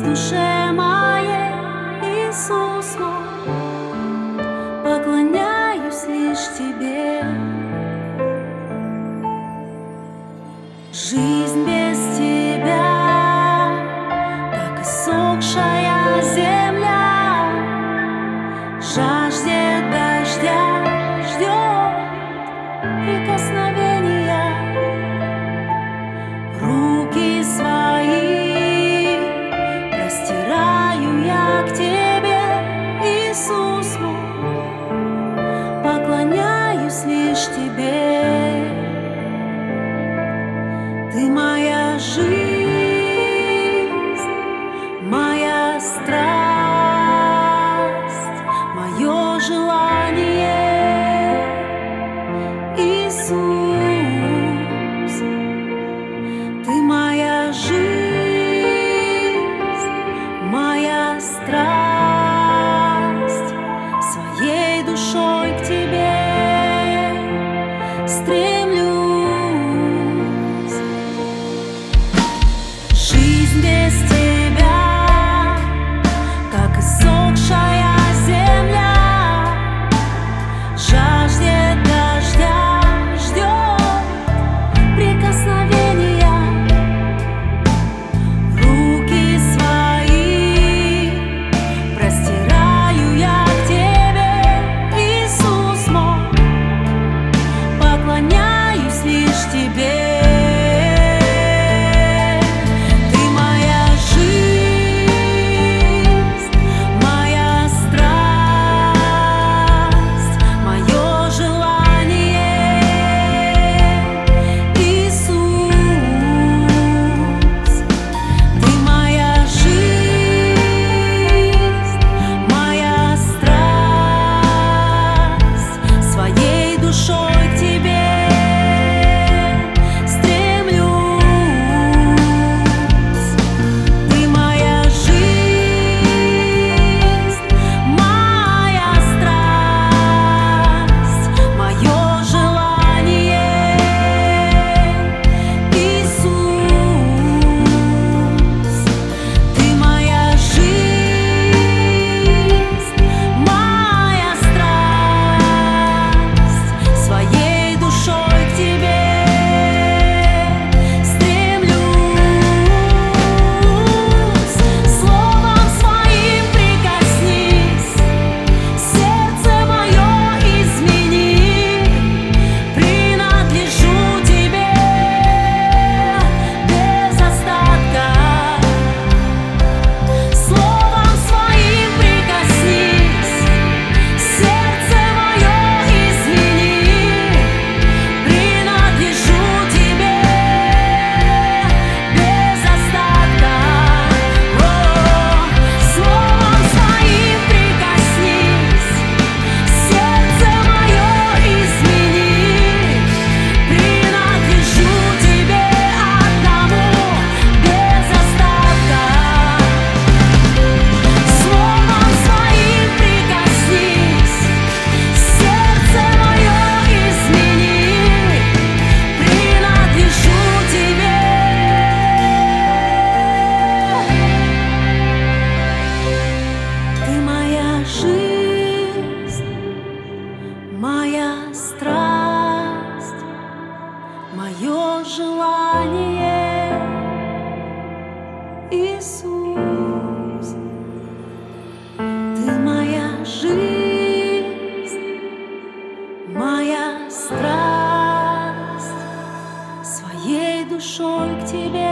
душе моей, Иисус мой, поклоняюсь лишь Тебе. Жизнь без Тебя, как иссохшая земля, жаждет дождя, ждет прикосновения. Руки свои простираю я к Тебе, Иисус мой, поклоняюсь лишь Тебе. Ты моя жизнь, моя страсть, мое желание, Иисус. Ты моя жизнь, моя страсть, своей душой к Тебе стремлюсь. Жизнь без Тебя, как иссохшая земля, жаждет дождя, ждет прикосновения. Руки свои простираю я к Тебе, Иисус мой, поклоняюсь лишь Тебе. Моя страсть, мое желание, Иисус. Ты моя жизнь, моя страсть, своей душой к Тебе